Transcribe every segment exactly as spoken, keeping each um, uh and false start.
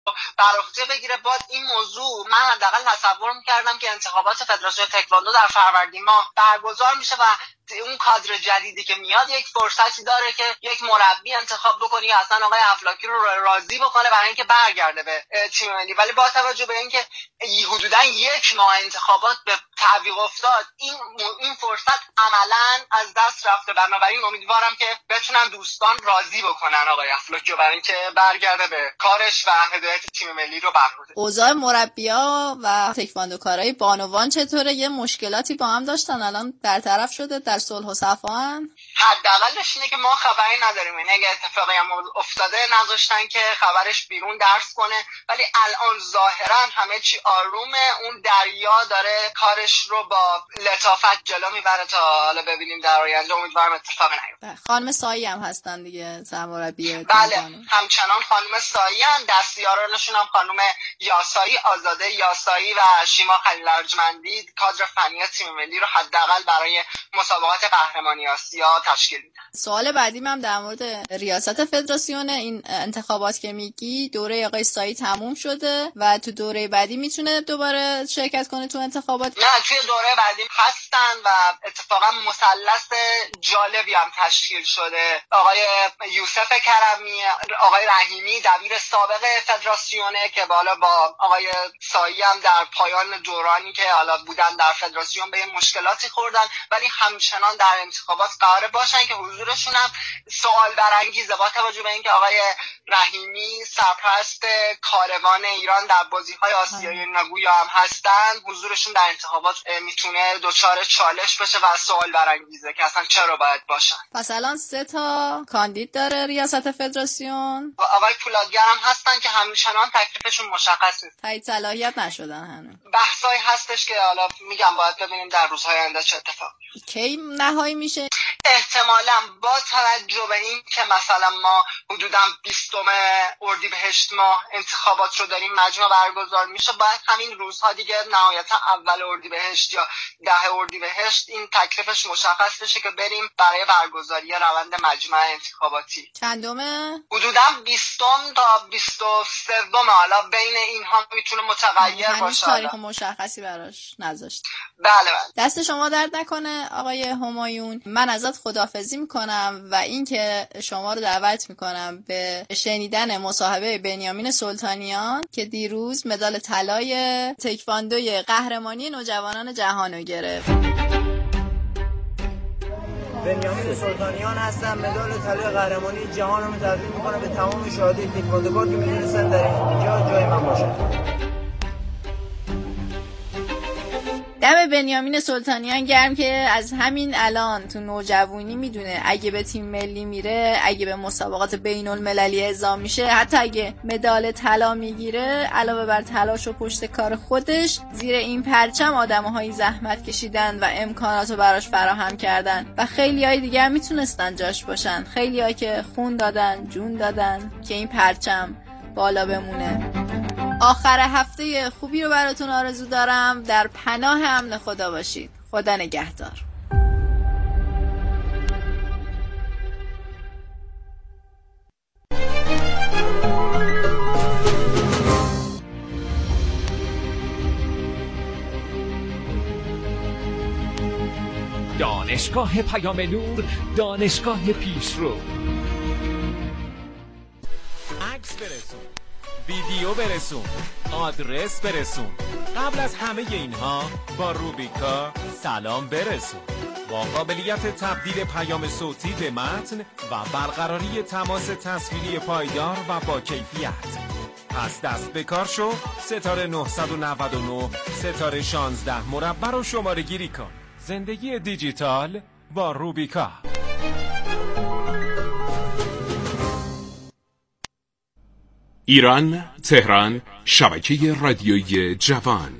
برافته بگیره. باز این موضوع من حداقل تصور می‌کردم که انتخابات فدراسیون تکواندو در فروردین ماه برگزار میشه و اون کادر جدیدی که میاد یک فرصتی داره که یک مربی انتخاب بکنه یا اصلا آقای افلاکی رو راضی بکنه برای اینکه برگرده به تیم ملی. ولی با توجه به اینکه حدودا یک ماه انتخابات به تعویق افتاد، این این فرصت عملاً از دست رفته. بنابراین امیدوارم که بتونن دوستان راضی بکنن آقای افلاکی برای اینکه برگرده به کارش و هدایت تیم ملی رو برگزار. اوضاع مربی‌ها و تکواندوکارای بانوان چطوره؟ یه مشکلاتی با هم داشتن، الان برطرف شده، در صلح و صفا؟ حداقلش اینه که ما خبری نداریم، یعنی اگه اتفاقی هم افتاده نذاشتن که خبرش بیرون درس کنه، ولی الان ظاهرا همه چی آرومه. اون دریا داره کارش رو با لطافت جلو میبره تا حالا ببینیم در آینده. امیدوارم اتفاقی نیفته. خانم سایی هم هستن دیگه سرمربی. بله همچنان خانم سایی هم، دستیارانشون هم خانم یاسایی، آزاده یاسایی و شیما خلیل ارجمندی کادر فنی تیم ملی رو حداقل برای مسابقات قهرمانی آسیا تشکیل میدن. سوال بعدیم هم در مورد ریاست فدراسیون. این انتخابات که میگی دوره آقای سایی تموم شده و تو دوره بعدی میتونه دوباره شرکت کنه تو انتخابات؟ نه توی دوره بعدی هستن و اتفاقا مثلث جالبی هم تشکیل شده. آقای یوسف کرمی، آقای رحیمی دبیر سابق فدراسیونه که بالا با آقای سایی هم در پایان دورانی که حالا بودن در فدراسیون به مشکلاتی خوردن، ولی همچنان در انتخابات قرار باشن که حضورشون هم سوال برانگیزه با توجه به اینکه آقای رحیمی سرپرست کاروان ایران در بازی‌های آسیایی نگویا هم هستن. حضورشون در انتخابات میتونه دچار چالش بشه و سوال برانگیزه که اصلا چرا باید باشن. پس الان سه تا کاندید داره ریاست فدراسیون. آقای پولادگر هم هستن که همچنان تکلیفشون مشخص نیست، تایید صلاحیت نشدن هنوز. بحثایی هستش که حالا میگم باید ببینیم در روزهای آینده چه اتفاقی کی نهایی میشه. احتمالاً با توجه به این که مثلا ما حدوداً بیستم اردیبهشت ماه انتخابات رو داریم مجمع برگزار میشه، باید همین روزها دیگه نهایتا اول اردیبهشت یا ده اردیبهشت این تکلیفش مشخص بشه که بریم برای برگزاری روند مجمع انتخاباتی. چندمه؟ حدوداً بیستم تا بیست و سوم، حالا بین اینها میتونه متغیر باشه. هنوز تاریخ مشخصی براش نذاشت. بله بله. دست شما درد نکنه آقای همایون. من ازت خداحافظی میکنم و اینکه شما رو دعوت میکنم به شنیدن مصاحبه بنیامین سلطانیان که دیروز مدال طلای تکواندوی قهرمانی نوجوانان جهان رو گرفت. بنیامین سلطانیان هستم، مدال طلای قهرمانی جهان رو تقدیم میکنم به تمام شاهدای تکواندوکار که میدونستن در اینجا جای من باشه. دم بنیامین سلطانیان گرم که از همین الان تو نوجوانی میدونه اگه به تیم ملی میره، اگه به مسابقات بین المللی اعزام میشه، حتی اگه مدال طلا میگیره، علاوه بر تلاش و پشت کار خودش، زیر این پرچم آدم‌های زحمت کشیدن و امکاناتو براش فراهم کردن و خیلیای دیگه هم میتونستن جاش باشن. خیلی‌ها که خون دادن، جون دادن که این پرچم بالا بمونه. آخر هفته خوبی رو براتون آرزو دارم. در پناه امن خدا باشید. خدا نگهدار. دانشگاه پیام نور، دانشگاه پیشرو. عکس برسون، ویدیو برسون، آدرس برسون. قبل از همه اینها با روبیکا سلام برسون. با قابلیت تبدیل پیام صوتی به متن و برقراری تماس تصویری پایدار و با کیفیت. پس دست به کار شو، ستاره نه نه نه ستاره شانزده مربع رو شماره گیری کن. زندگی دیجیتال با روبیکا. ایران، تهران، شبکه رادیویی جوان.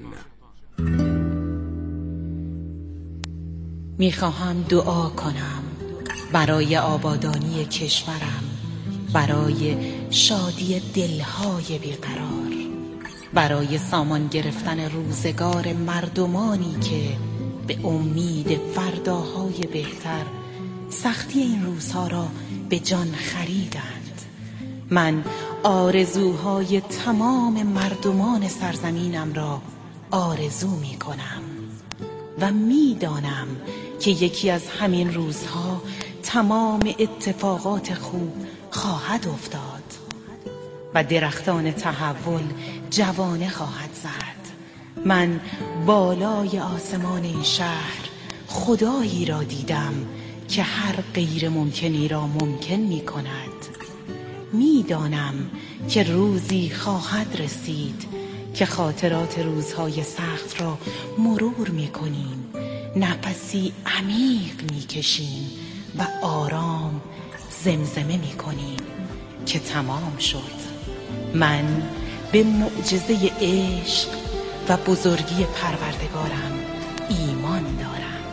میخواهم دعا کنم برای آبادانی کشورم، برای شادی دلهای بیقرار، برای سامان گرفتن روزگار مردمانی که به امید فرداهای بهتر سختی این روزها را به جان خریدند. من آرزوهای تمام مردمان سرزمینم را آرزو می کنم و می دانم که یکی از همین روزها تمام اتفاقات خوب خواهد افتاد و درختان تحول جوانه خواهد زد. من بالای آسمان این شهر خدایی را دیدم که هر غیر ممکنی را ممکن می کند. می دانم که روزی خواهد رسید که خاطرات روزهای سخت را مرور می کنیم، نفسی عمیق می کشیم و آرام زمزمه می کنیم که تمام شد. من به معجزه عشق و بزرگی پروردگارم ایمان دارم.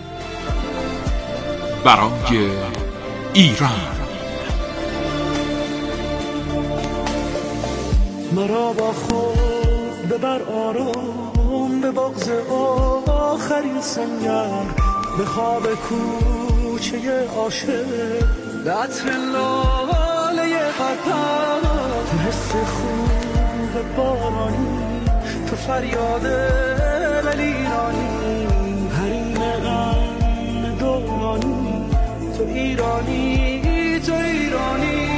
برای ایران. مرا با خود ببر آرام به بغض آخرین سنگر، به خواب کوچه عاشق، به عطر لاله قطر، تو حس خوب بارانی، تو فریاد ولیرانی، حریم غم دورانی، تو ایرانی، تو ایرانی.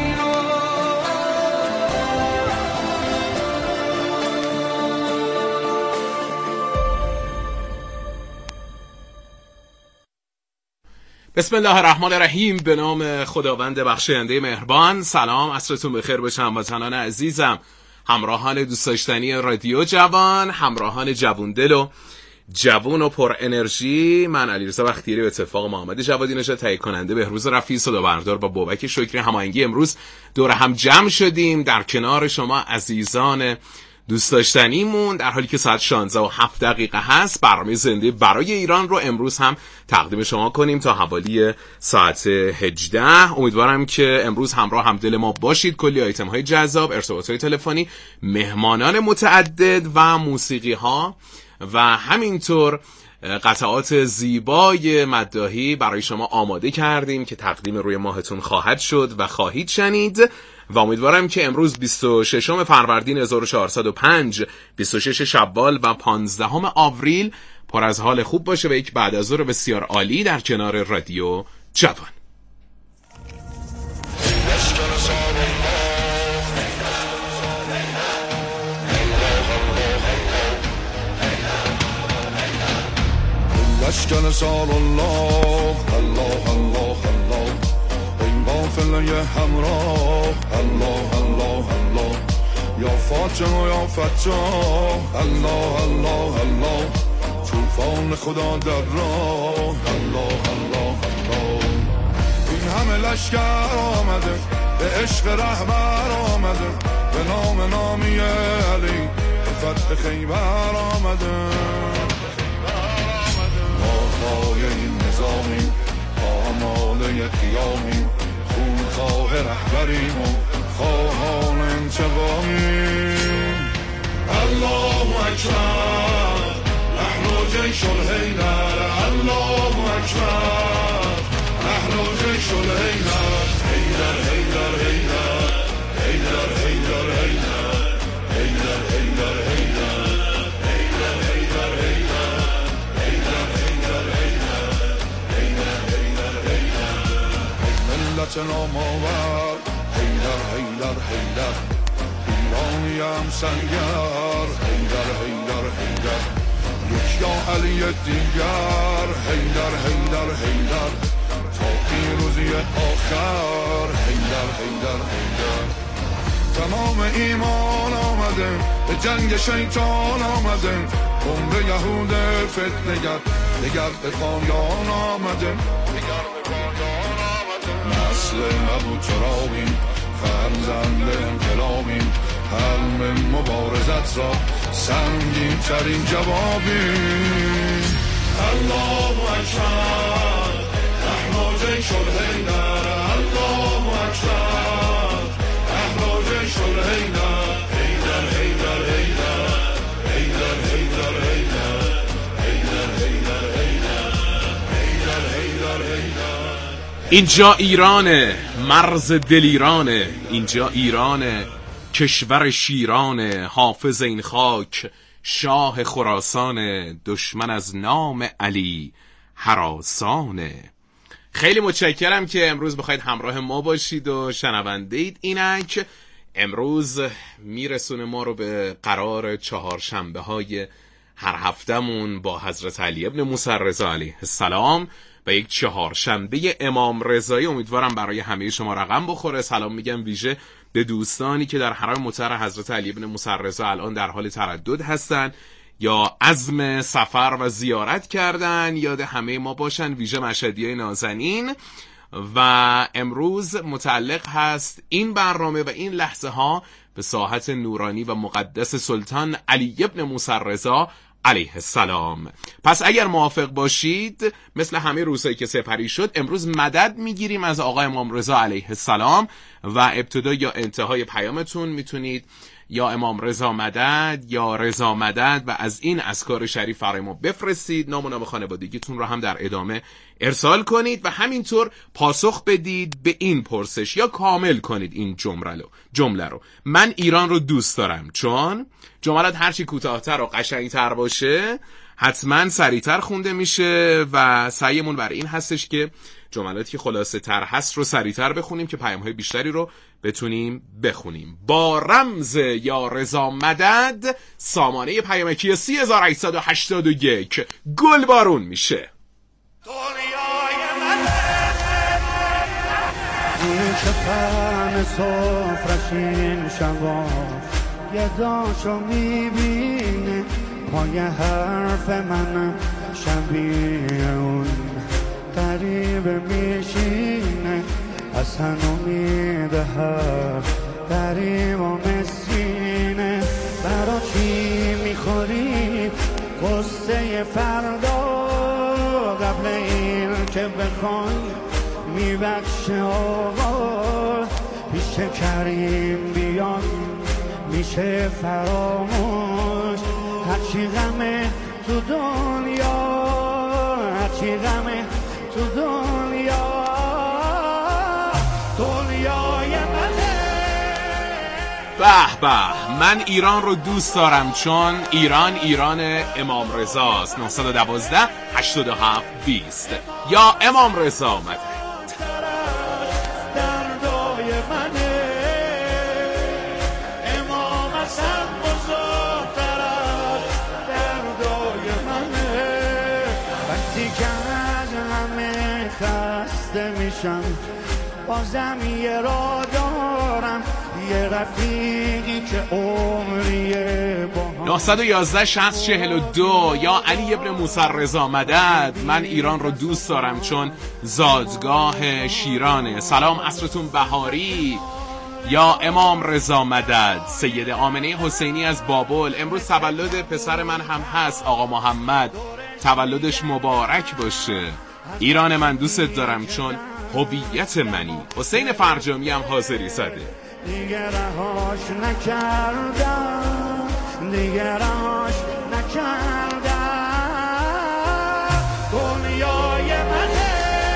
بسم الله الرحمن الرحیم. به نام خداوند بخشاینده مهربان. سلام، عصرتون بخیر باشه هموطنان عزیزم، همراهان دوست داشتنی رادیو جوان، همراهان جووندل و جوون و پر انرژی. من علیرضا بختیاری و اتفاق محمد جوادی نژاد، تهیه کننده بهروز رفیعی، صدا بردار با بابک شکری هماهنگی، امروز دور هم جمع شدیم در کنار شما عزیزان دوست داشتنیمون، در حالی که ساعت شانزده و هفت دقیقه هست. برنامه زنده برای ایران رو امروز هم تقدیم شما کنیم تا حوالی ساعت هجده. امیدوارم که امروز همراه هم دل ما باشید. کلی آیتم های جذاب، ارتباط های تلفنی، مهمانان متعدد و موسیقی ها و همینطور قطعات زیبای مداحی برای شما آماده کردیم که تقدیم روی ماهتون خواهد شد و خواهید شنید. و امیدوارم که امروز بیست و ششم فروردین هزار و چهارصد و پنج، بیست و شش شوال و پانزدهم آوریل پر از حال خوب باشه و یک بعد از ظهر بسیار عالی در کنار رادیو جوان. لشکر سال الله الله الله الله، این قافله همراه الله الله الله، یا فاطمه یا فتاح الله الله الله، طوفان خدا در راه الله الله الله. این همه لشکر آمده به عشق رهبر آمده، به نام نامی علی به فتح خیبر آمده. پای این نظامی آماله قیامی، خونخواه رهبریم و خواهان انتقامی. الله اکبر نحن جیش الحیدر، الله اکبر نحن جیش الحیدر، حیدر حیدر حیدر حیدر حیدر حیدر حیدر حیدر حیدر. ملت نامآور حیدر حیدر حیدر، ایرانیم سنگر حیدر حیدر حیدر، یک یا علی دیگر حیدر حیدر حیدر، تا پیروزی آخر حیدر حیدر حیدر. تمام ایمان آمده به جنگ شیطان آمده، عمر یهود فتنگر دگر به پایان آمده. نسل ابو ترابیم فرزند انقلابیم، حلم مبارزت را سنگین ترین جوابیم. الله اکبر نحن جیش الحیدر، الله اکبر نحن جیش الحیدر، حیدر حیدر حیدر حیدر حیدر حیدر حیدر حیدر حیدر حیدر حیدر. اینجا ایرانه، مرز دل ایرانه، اینجا ایرانه، کشور شیران، حافظ این خاک شاه خراسان، دشمن از نام علی هراسانه. خیلی متشکرم که امروز بخواید همراه ما باشید و شنونده اید. اینک امروز میرسونه ما رو به قرار چهارشنبه های هر هفتمون با حضرت علی ابن موسی رضا علیه السلام و یک چهارشنبه امام رضایی. امیدوارم برای همه شما رقم بخوره. سلام میگم ویژه به دوستانی که در حرم مطهر حضرت علی ابن موسی رضا الان در حال تردد هستن یا عزم سفر و زیارت کردن. یاد همه ما باشن، ویژه مشهدیای نازنین. و امروز متعلق هست این برنامه و این لحظه ها به ساحت نورانی و مقدس سلطان علی ابن موسی رضا علیه السلام. پس اگر موافق باشید مثل همه روزهایی که سپری شد امروز مدد میگیریم از آقا امام رضا علیه السلام و ابتدا یا انتهای پیامتون میتونید یا امام رضا مدد یا رضا مدد و از این اذکار شریف برای ما بفرستید. نام و نام خانوادگیتون رو هم در ادامه ارسال کنید و همینطور پاسخ بدید به این پرسش یا کامل کنید این جمله رو جمله رو من ایران رو دوست دارم. چون جملات هرچی کوتاه‌تر و قشنگتر باشه حتما سریعتر خونده میشه و سعیمون برای این هستش که جملاتی که خلاصه تر هست رو سریعتر بخونیم که پیام‌های بیشتری رو بتونیم بخونیم. با رمز یا رضا مدد سامانه پیامکی سی هزار و هشتصد و هشتاد و یک گل بارون میشه. این که پرم صفرشین شباش یه داشو میبینه پای حرف من شبیه اون قریب میشینه اصلا امید هر قریب و مسکینه. برا چی میخوری قصه فردا قبل این که بخوای میبخشه آقا پیش کریم بیان میشه فراموش. هرچی غمه تو دنیا هرچی غمه تو دنیا دنیای منه. به به، من ایران رو دوست دارم چون ایران ایران امام رضاست. نه یک دو هشتاد و هفت بیست یا امام رضا مدد. میشم بازم یه را دارم یه رفیقی که عمریه با نه یک یک شصت چهل و دو یا علی ابن موسی رضا مدد. من ایران رو دوست دارم چون زادگاه شیرانه. سلام عصرتون بهاری یا امام رضا مدد. سید آمنه حسینی از بابل. امروز تولد پسر من هم هست آقا محمد، تولدش مبارک باشه. ایران من دوست دارم چون هویت منی. حسین فرجامی هم حاضری زده. دیگه رهاش نکردم دیگه رهاش نکردم دنیای منه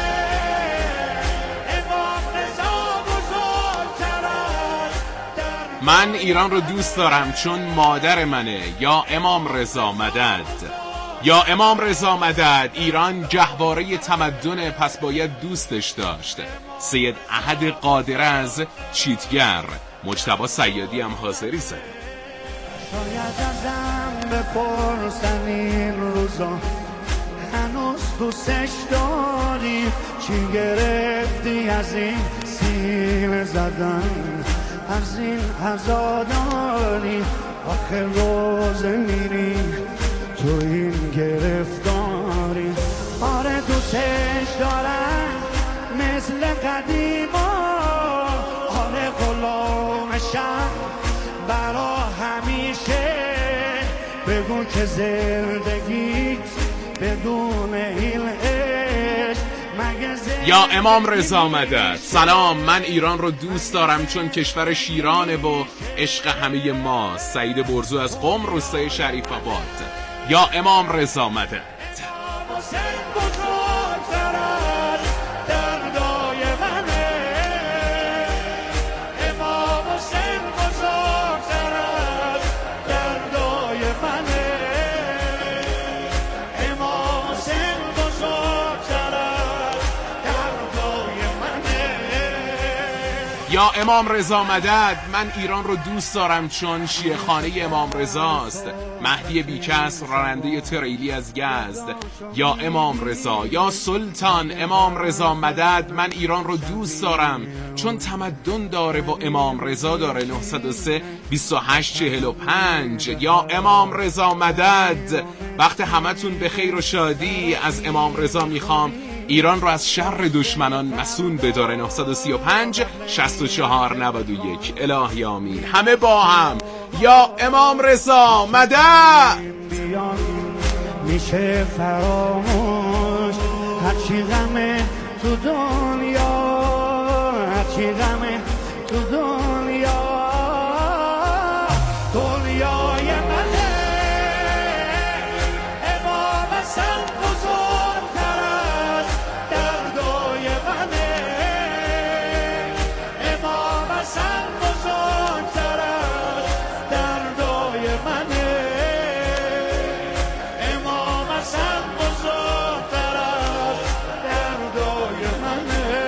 امام رضا بزرگتر است. من ایران رو دوست دارم چون مادر منه یا امام رضا مدد. یا امام رضا مدد. ایران گهواره تمدن پس باید دوستش داشت. سید احد قادر از چیتگر. مجتبی صیادی هم حاضری زده. شاید ازم بپرسن این روزا هنوز دوستش داری چی گرفتی از این سیل زدن از این عزاداری آخر روز میری تو این گرفتاری. آره دوستش دارم مثل قدیما آره غلامشم برا همیشه. بگو که زندگیت بدون این عشق مگه زندگی. یا امام رضا مدد. سلام، من ایران رو دوست دارم چون کشور شیرانه و عشق همه ما. سعید برزو از قم روستای شریف آباد. یا امام رضا مدد. یا امام رضا مدد، من ایران رو دوست دارم چون شیعه خانه امام رضاست. مهدی بیکس راننده تریلی از یزد. یا امام رضا، یا سلطان امام رضا مدد، من ایران رو دوست دارم چون تمدن داره و امام رضا داره. نه سه بیست و هشت چهل و پنج. یا امام رضا مدد، وقت همتون به خیر و شادی. از امام رضا میخوام ایران رو از شر دشمنان مسون بداره. نه سه پنج شصت و چهار نود و یک. الهی آمین. همه با هم یا امام رضا مدد. میشه فراموش هرچی غمه تو دنیا، هرچی غمه تو دنیا، دنیای منه امام حسن بزرگتر از دردای منه، امام حسن بزرگتر از دردای منه، امام حسن بزرگتر از دردای منه.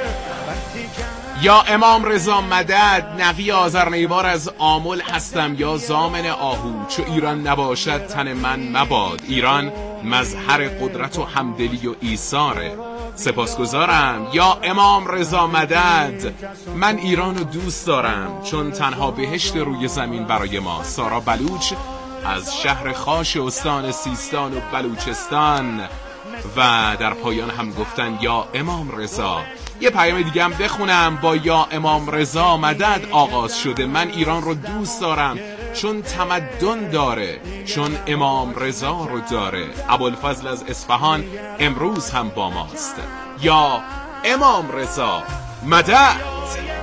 یا امام رضا مدد، نقی آذرنیوار از آمل هستم یا زامن آهو. چو ایران نباشد تن من مباد، ایران مظهر قدرت و همدلی و ایثاره. سپاسگزارم یا امام رضا مدد، من ایران رو دوست دارم چون تنها بهشت روی زمین برای ما. سارا بلوچ از شهر خاش استان سیستان و بلوچستان. و در پایان هم گفتن یا امام رضا. یه پیام دیگه هم بخونم. با یا امام رضا مدد آغاز شده، من ایران رو دوست دارم چون تمدن داره، چون امام رضا رو داره. ابوالفضل از اصفهان امروز هم با ماست. یا امام رضا مدد.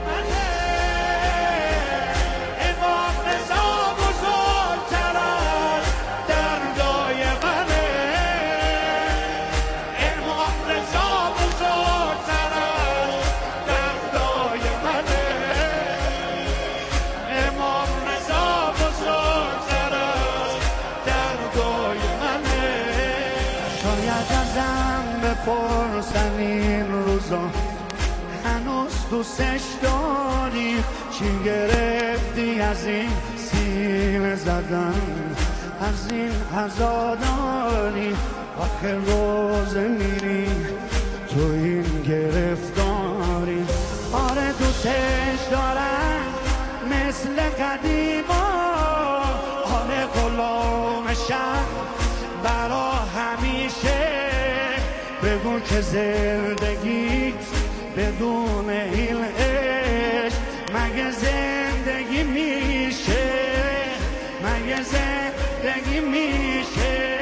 پرسن این روزا هنوز دوستش داری، چی گرفتی از این سینه زدن، از این عزاداری، آخر روز میری تو این گرفتاری. آره دوستش دارن مثل قدیما، آره غلامشم برا همیشه. بگو که زندگیت بدون این عشق مگه زندگی میشه، مگه زندگی میشه.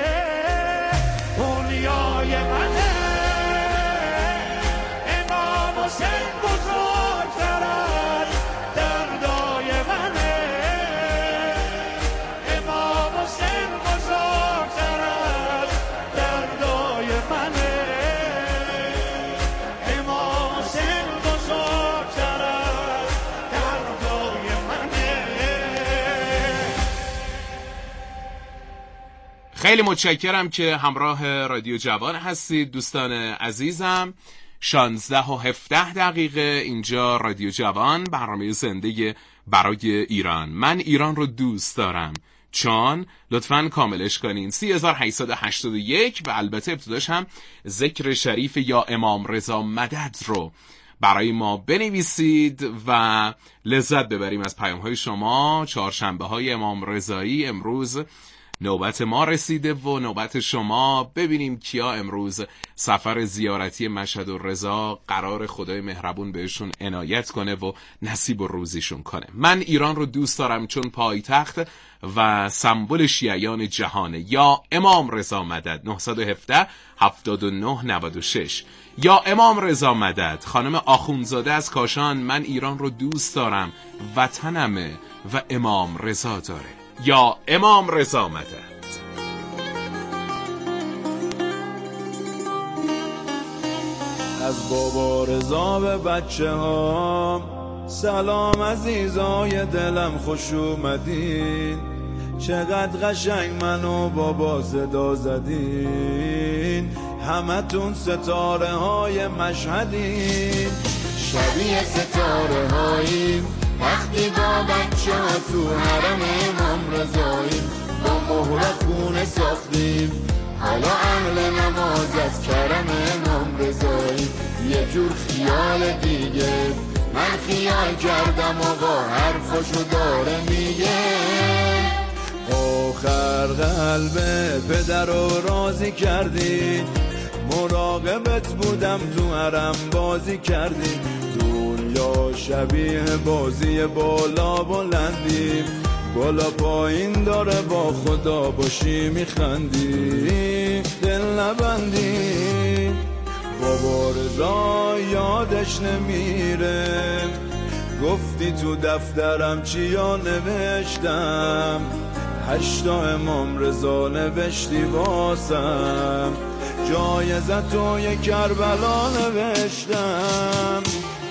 دنیای منه امام حسین بزرگتر از دردای منه، امام حسین بزرگتر از دردای منه، امام حسین بزرگتر از دردای منه. خیلی متشکرم که همراه رادیو جوان هستید دوستان عزیزم. شانزده و هفده دقیقه اینجا رادیو جوان، برنامه زنده برای ایران. من ایران رو دوست دارم چون لطفاً کاملش کنین. سی هزار و هشتصد و هشتاد و یک و البته ابتداش هم ذکر شریف یا امام رضا مدد رو برای ما بنویسید و لذت ببریم از پیام های شما. چهارشنبه های امام رضایی امروز نوبت ما رسیده و نوبت شما. ببینیم کیا امروز سفر زیارتی مشهد و رضا قرار خدای مهربون بهشون عنایت کنه و نصیب و روزیشون کنه. من ایران رو دوست دارم چون پایتخت و سمبل شیعیان جهانه. یا امام رضا مدد. نه یک هفت هفتاد و نه نود و شش. یا امام رضا مدد. خانم آخوندزاده از کاشان، من ایران رو دوست دارم، وطنمه و امام رضا داره. یا امام رضا مدد. از بابا رضا به بچه ها سلام عزیزای دلم، خوش اومدین، چقدر قشنگ منو بابا صدا زدین، همتون ستاره های مشهدین. شبیه ستاره هاییم وقتی با بچه ها تو حرم امام رضاییم با مهر خونه ساختیم حالا اهل نماز از کرم امام رضاییم یه جور خیال دیگه من خیال کردم آقا حرفاشو داره میگه آخر قلب پدر رو راضی کردی مراقبت بودم تو حرم بازی کردی دنیا شبیه بازی بالا بلندی بالا پایین داره با خدا باشی میخندی دل نبندی بابا رضا یادش نمیره گفتی تو دفترم چیا نوشتم هشتا امام رضا نوشتی واسم جایزه توی کربلا نوشتم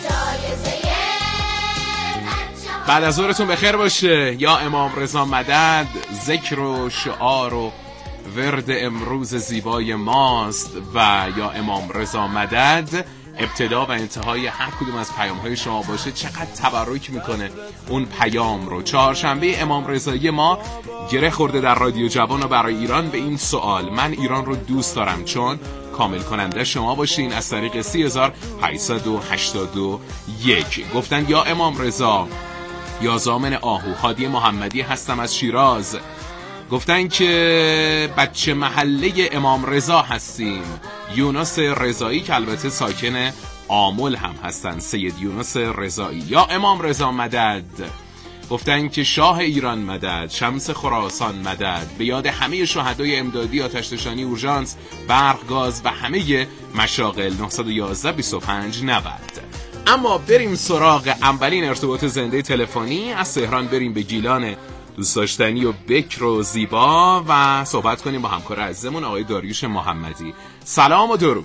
بعد از ظهرتون بخیر باشه. یا امام رضا مدد ذکر و شعار و ورد امروز زیبای ماست و یا امام رضا مدد ابتدا و انتهای هر کدوم از پیام های شما باشه. چقدر تبرک میکنه اون پیام رو. چهارشنبه امام رضایی ما گره خورده در رادیو جوان و برای ایران به این سوال: من ایران رو دوست دارم چون کامل کننده شما باشین از طریق سی هزار و هشتصد و هشتاد و یک. گفتن یا امام رضا، یا زامن آهو، هادی محمدی هستم از شیراز. گفتن که بچه محله امام رضا هستیم. یونس رضایی که البته ساکن آمل هم هستن، سید یونس رضایی. یا امام رضا مدد. گفتن که شاه ایران مدد، شمس خراسان مدد، به یاد همه شهدای امدادی، آتش‌نشانی، اورژانس، برق، گاز و همه مشاغل. نه یک یک بیست و پنج نود. اما بریم سراغ اولین ارتباط زنده تلفنی. از تهران بریم به گیلان دوست داشتنی و بکر و زیبا و صحبت کنیم با همکار عزیزمون آقای داریوش محمدی. سلام و درود.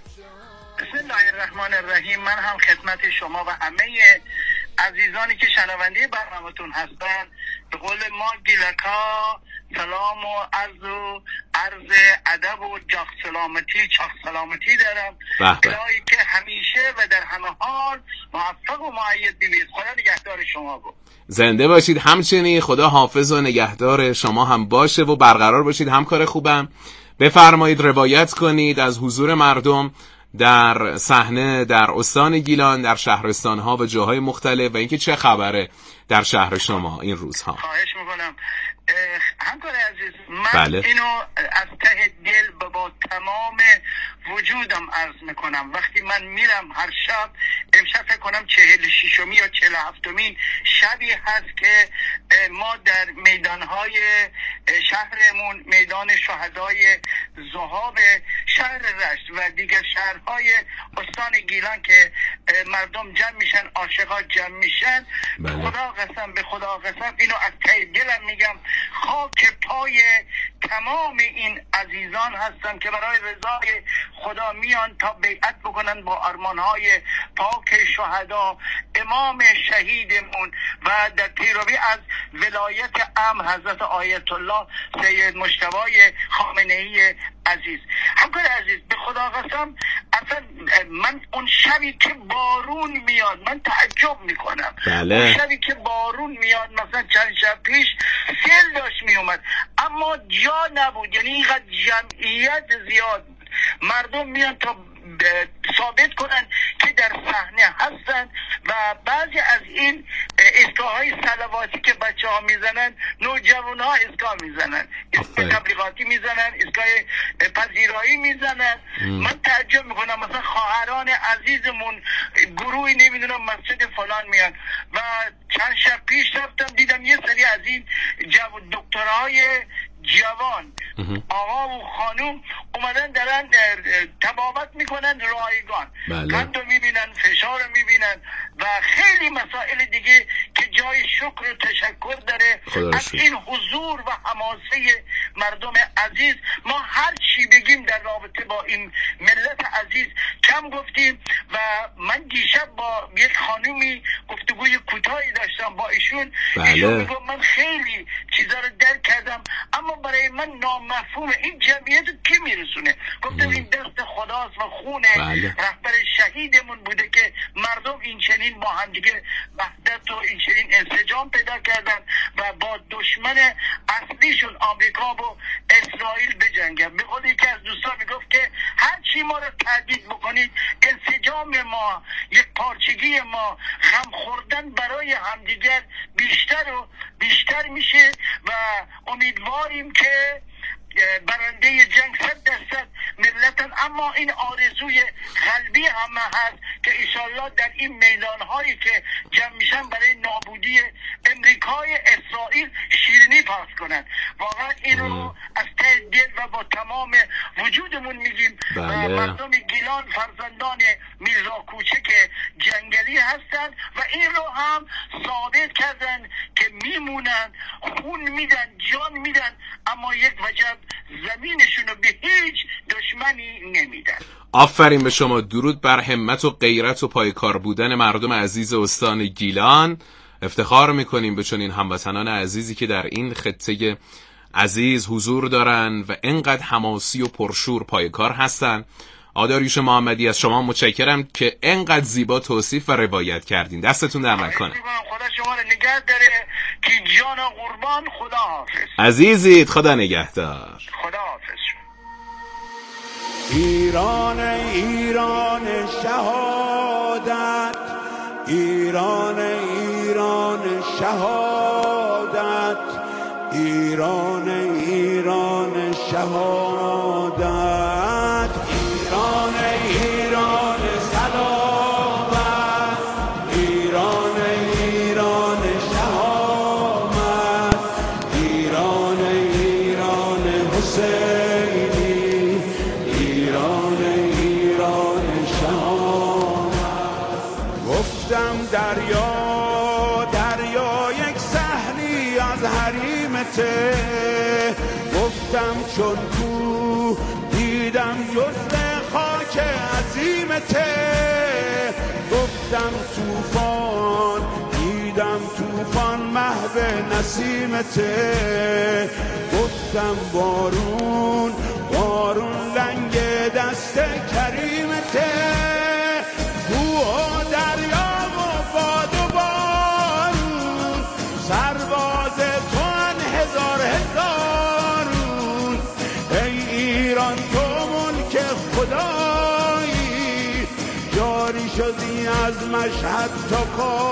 بسم الله الرحمن الرحیم. من هم خدمت شما و همه عزیزانی که شنونده برنامه‌تون هستن به قول ما گیلکا سلام و عرض و عرض ادب و جاخ سلامتی چاخ سلامتی دارم. الهی که همیشه و در همه حال موفق و مؤید بید. خدا نگهدار شما بود. زنده باشید. همچنین خدا حافظ و نگهدار شما هم باشه و برقرار باشید. همکار خوبم بفرمایید روایت کنید از حضور مردم در صحنه در استان گیلان، در شهرستان‌ها و جاهای مختلف و اینکه چه خبره در شهر شما این روزها. خواهش میکنم همکار عزیز. من بله. اینو از ته دل با تمام وجودم عرض میکنم. وقتی من میرم هر شب، امشب فکر کنم چهل شیشمی یا چهل هفتمین شبی هست که ما در میدانهای شهرمون، میدان شهدای ذهاب شهر رشت و دیگر شهرهای استان گیلان که مردم جمع میشن، عاشقا جمع میشن. بله. خدا قسم به خدا قسم اینو از ته دلم میگم، خاک پای تمام این عزیزان هستم که برای رضای خدا میان تا بیعت بکنن با آرمانهای پاک شهدا، امام شهیدمون و در پیروی از ولایت ام حضرت آیت الله سید مجتبی خامنه‌ای عزیز. همکار عزیز به خدا قسم اصلا من اون شبی که بارون میاد من تعجب میکنم. بله. اون شبی که بارون میاد مثلا چند شب پیش سیل داشت میومد اما جا نبود، یعنی اینقدر جمعیت زیاد بود. مردم میان تا ثابت کنن که در صحنه هستن و بعضی از این ایستگاه‌های صلواتی که بچه ها میزنن، نوجوان ها ایستگاه میزنن، ایستگاه تبلیغاتی میزنن، ایستگاه پذیرایی میزنن. من تعجب میکنم مثلا خواهران عزیزمون گروهی نمیدونم مسجد فلان میان و چند شب پیش رفتم دیدم یه سری از این دکترهای جوان آقا و خانوم اومدن دارن تبابت میکنن رایگان، قند رو میبینن، فشار رو میبینن و خیلی مسائل دیگه که جای شکر و تشکر داره از این حضور و حماسه مردم عزیز. ما هر چی بگیم در رابطه با این ملت عزیز کم گفتیم و من دیشب با یک خانومی گفتگوی کوتاهی داشتم با ایشون. بله. ایشون میگفت من خیلی چیزا رو درک کردم اما برای من نامفهومه. این جمعیت کی میرسونه؟ گفتم این دست خداست و خونه بله. رهبر شهیدمون بوده که مردم این چنین با هم دیگه وحدت و این چنین انسجام پیدا کردن و با دشمن اصلیشون آمریکا و اسرائیل بجنگن. به قول یکی از دوستان میگفت که هر چی ما رو تهدید بکنید، انسجام ما، یک پارچگی ما، غم خوردن برای همدیگر بیشتر و بیشتر میشه و امیدواریم که برنده جنگ صد درصد ملتن. اما این آرزوی قلبی همه هست که ایشالله در این میدانهایی که جمع میشن برای نابودی امریکای اسرائیل شیرینی پخش کنن. واقعا این رو از ته دل و با تمام وجودمون میگیم. بله. مردم گیلان فرزندان میرزا کوچک جنگلی هستن و این رو هم ثابت کردن که میمونن، خون میدن، جان میدن، اما یک وجب زمینشون رو به هیچ دشمنی نمیدن. آفرین به شما. درود بر همت و غیرت و پایکار بودن مردم عزیز استان گیلان. افتخار میکنیم به چنین هموطنان عزیزی که در این خطه عزیز حضور دارن و اینقدر حماسی و پرشور پایکار هستن. آداریوش محمدی از شما متشکرم که اینقدر زیبا توصیف و روایت کردین. دستتون در نکنه. خدا شما رو نگه داره که جان قربان. خدا حافظ. عزیزید، خدا نگهدار. خدا حافظ. ایران ایران شهادت، ایران ایران شهادت، ایران ایران شهادت، ایران ایران سلامت، ایران ایران شهامت، ایران ایران حسینی، ایران ایران شهامت. گفتم دریا دریا یک صحنی از حریمته، گفتم چون کو دیدم جزء خاک عظیمته، گفتم طوفان دیدم طوفان محو نسیمته، گفتم بارون بارون لنگ دست کریمته، کوه و دریا و باد و بارون سرباز توان هزار هزارون. ای ایران تو ملک خدایی، جاری شدی از مشهد تا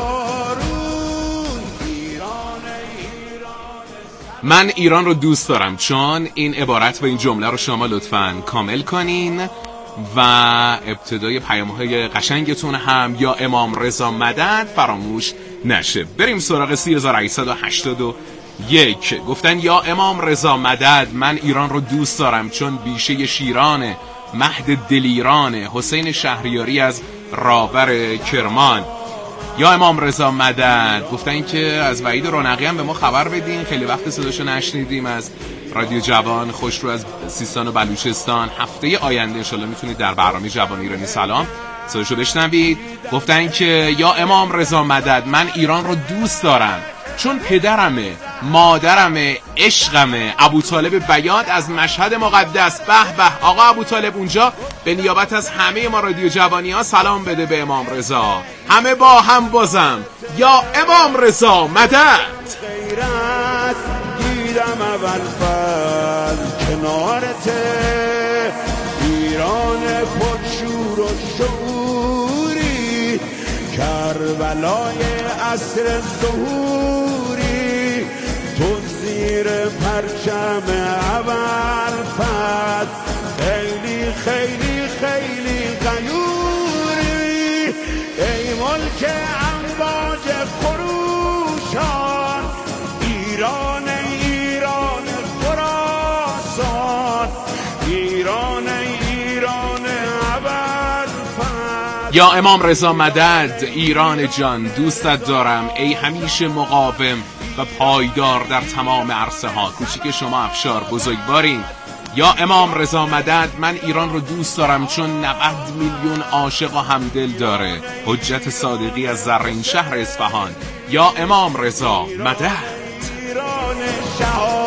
کارون. ایران ایران من ایران رو دوست دارم. چون این عبارت و این جمله رو شما لطفاً کامل کنین و ابتدای پیام‌های قشنگتون هم یا امام رضا مدد فراموش نشه. بریم سراغ سی هزار و هشتصد و هشتاد و یک. گفتن یا امام رضا مدد، من ایران رو دوست دارم چون بیشه شیرانه، مهد دلیرانه، حسین شهریاری از راور کرمان. یا امام رضا مدد. گفتن که از وحید رونقی هم به ما خبر بدین، خیلی وقت صداشو نشنیدیم. از رادیو جوان خوش رو از سیستان و بلوچستان. هفته آینده انشالله میتونید در برنامه جوان ایرانی سلام صداشو بشنوید. گفتن که یا امام رضا مدد، من ایران رو دوست دارم چون پدرمه، مادرمه، عشقمه. ابوطالب بیات از مشهد مقدس. به به آقا ابوطالب اونجا به نیابت از همه ما رادیو جوانی ها سلام بده به امام رضا. همه با هم بازم یا امام رضا مدد. غیرت دیدم اول فل کنارته، ایران پرشور و شعوری، کربلای عصر ظهوری، تو زیر پرچم اول فل خیلی خیلی خیلی غیوری. ای ملک امواج خروشان، ایران ایران خراسان، ایران ایران ابوالفضل. یا امام رضا مدد. ایران جان دوستت دارم، ای همیشه مقاوم و پایدار در تمام عرصه ها. کوچیک شما افشار بزرگوارین. یا امام رضا مدد، من ایران رو دوست دارم چون نود میلیون عاشق و همدل داره. حجت صادقی از زرین شهر اصفهان. یا امام رضا مدد.